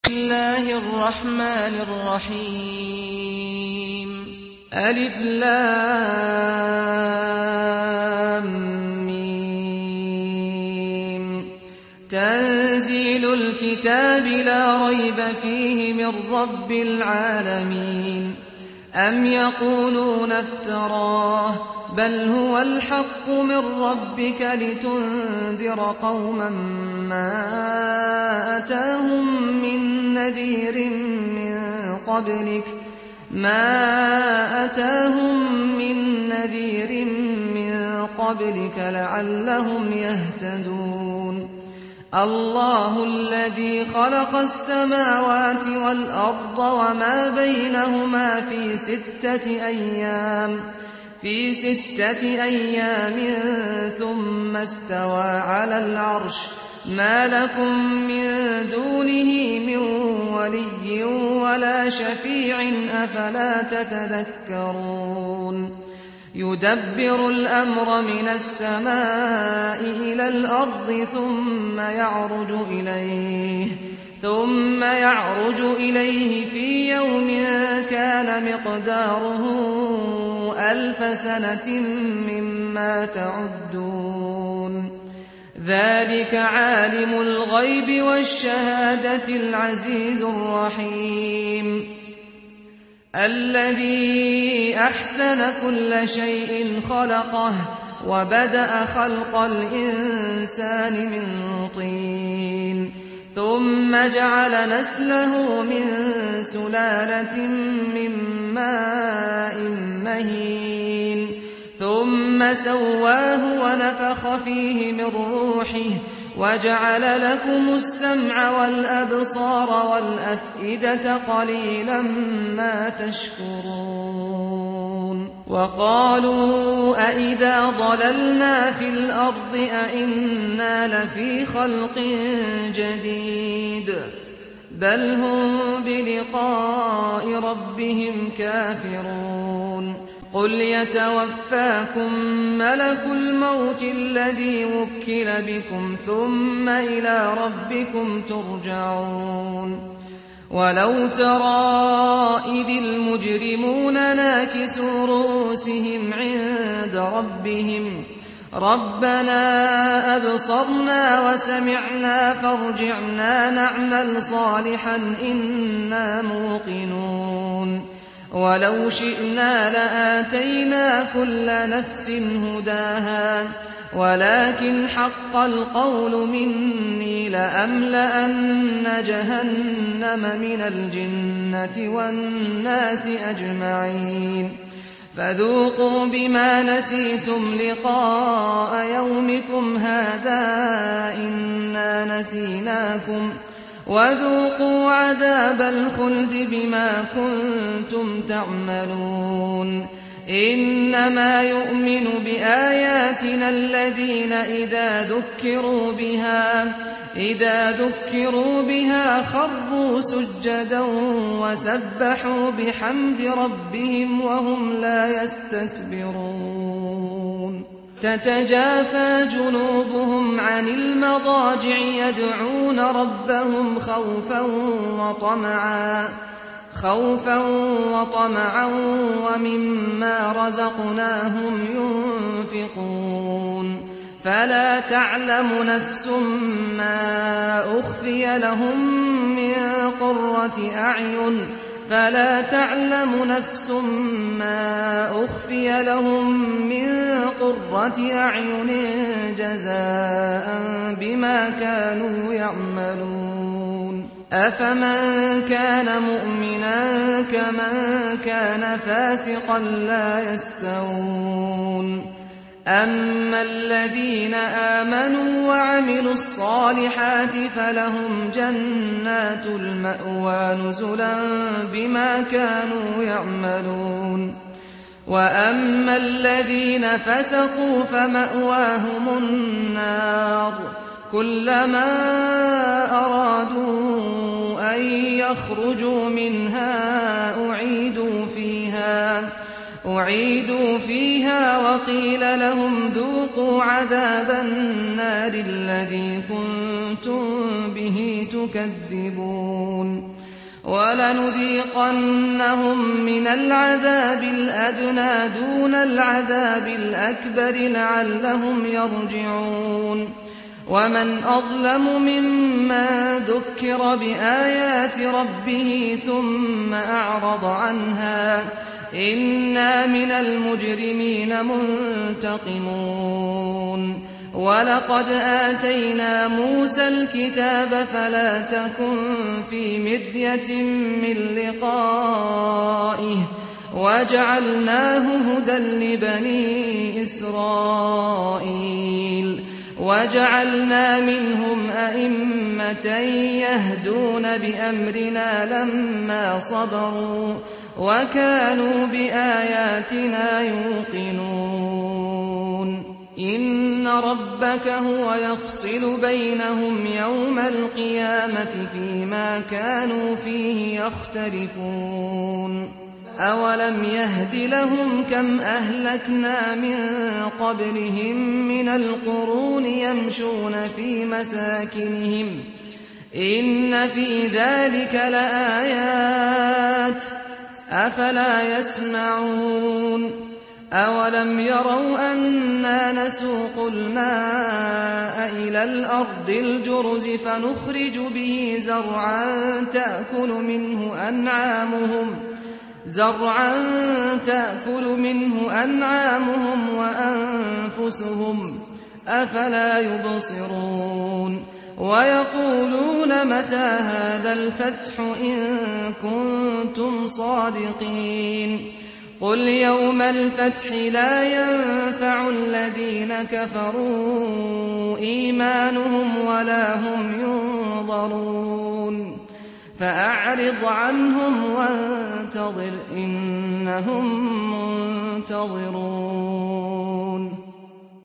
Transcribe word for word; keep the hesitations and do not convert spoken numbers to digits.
بسم الله الرحمن الرحيم ألف لام ميم تنزيل الكتاب لا ريب فيه من رب العالمين أم يقولون افتراه بل هو الحق من ربك لتنذر قوما ما أتاهم من نذير من قبلك ما أتاهم من نذير من قبلك لعلهم يهتدون الله الذي خلق السماوات والأرض وما بينهما في ستة أيام في ستة أيام ثم استوى على العرش ما لكم من دونه من ولي ولا شفيع أفلا تتذكرون يدبر الأمر من السماء إلى الأرض ثم يعرج إليه ثم يعرج إليه في يوم كان مقداره ألف سنة مما تعدون ذلك عالم الغيب والشهادة العزيز الرحيم الذي أحسن كل شيء خلقه وبدأ خلق الإنسان من طين ثم جعل نسله من سلالة من ماء مهين ثم سواه ونفخ فيه من روحه وجعل لكم السمع والأبصار والأفئدة قليلا ما تشكرون وقالوا أئذا ضللنا في الأرض أئنا لفي خلق جديد بل هم بلقاء ربهم كافرون قل يتوفاكم ملك الموت الذي وكل بكم ثم إلى ربكم ترجعون ولو ترى إذ المجرمون ناكسوا رؤوسهم عند ربهم ربنا أبصرنا وسمعنا فارجعنا نعمل صالحا إنا موقنون ولو شئنا لآتينا كل نفس هداها ولكن حق القول مني لأملأن جهنم من الجنة والناس أجمعين فذوقوا بما نسيتم لقاء يومكم هذا إنا نسيناكم وذوقوا عذاب الخلد بما كنتم تعملون إنما يؤمن بآياتنا الذين إذا ذكروا بها إذا ذكروا بها خروا سجدا وسبحوا بحمد ربهم وهم لا يستكبرون تتجافى جنوبهم عن المضاجع يدعون ربهم خوفا وطمعا خوفا وطمعا ومما رزقناهم ينفقون فلا تعلم نفس ما أخفي لهم من قرة أعين فلا تعلم نفس ما أخفي لهم من قرة أعين جزاء بما كانوا يعملون أفمن كان مؤمنا كمن كان فاسقا لا يستوون أما الذين آمنوا وعملوا الصالحات فلهم جنات المأوى نزلا بما كانوا يعملون وأما الذين فسقوا فمأواهم النار كلما أرادوا أن يخرجوا منها أعيدوا فيها أعيدوا فيها وقيل لهم ذوقوا عذاب النار الذي كنتم به تكذبون وَلَنُذِيقَنَّهُم مِّنَ الْعَذَابِ الْأَدْنَىٰ دُونَ الْعَذَابِ الْأَكْبَرِ لَعَلَّهُمْ يَرْجِعُونَ وَمَنْ أَظْلَمُ مِمَّن ذُكِّرَ بِآيَاتِ رَبِّهِ ثُمَّ أَعْرَضَ عَنْهَا ۚ إِنَّا مِنَ الْمُجْرِمِينَ مُنتَقِمُونَ وَلَقَدْ آتَيْنَا مُوسَى الْكِتَابَ فَلَا تَكُن فِي مِرْيَةٍ مِّن لِّقَائِهِ وَجَعَلْنَاهُ هُدًى لِّبَنِي إِسْرَائِيلَ وَجَعَلْنَا مِنْهُمْ أَئِمَّةً يَهْدُونَ بِأَمْرِنَا لَمَّا صَبَرُوا وَكَانُوا بِآيَاتِنَا يُوقِنُونَ إِنَّ رَبَّكَ هُوَ يَفْصِلُ بَيْنَهُمْ يَوْمَ الْقِيَامَةِ فِيمَا كَانُوا فِيهِ يَخْتَلِفُونَ أَوَلَمْ يَهْدِ لَهُمْ كَمْ أَهْلَكْنَا مِن قَبْلِهِم مِّنَ الْقُرُونِ يَمْشُونَ فِي مَسَاكِنِهِمْ ۗ إِنَّ فِي ذَٰلِكَ لَآيَاتٍ ۖ أَفَلَا يَسْمَعُونَ أَوَلَمْ يَرَوْا أَنَّا نَسُوقُ الْمَاءَ إِلَى الْأَرْضِ الْجُرُزِ فَنُخْرِجُ بِهِ زَرْعًا تَأْكُلُ مِنْهُ أَنْعَامُهُمْ زرعا تأكل منه أنعامهم وأنفسهم أفلا يبصرون ويقولون متى هذا الفتح إن كنتم صادقين قل يوم الفتح لا ينفع الذين كفروا إيمانهم ولا هم ينظرون فأعرض عنهم وانتظر إنهم منتظرون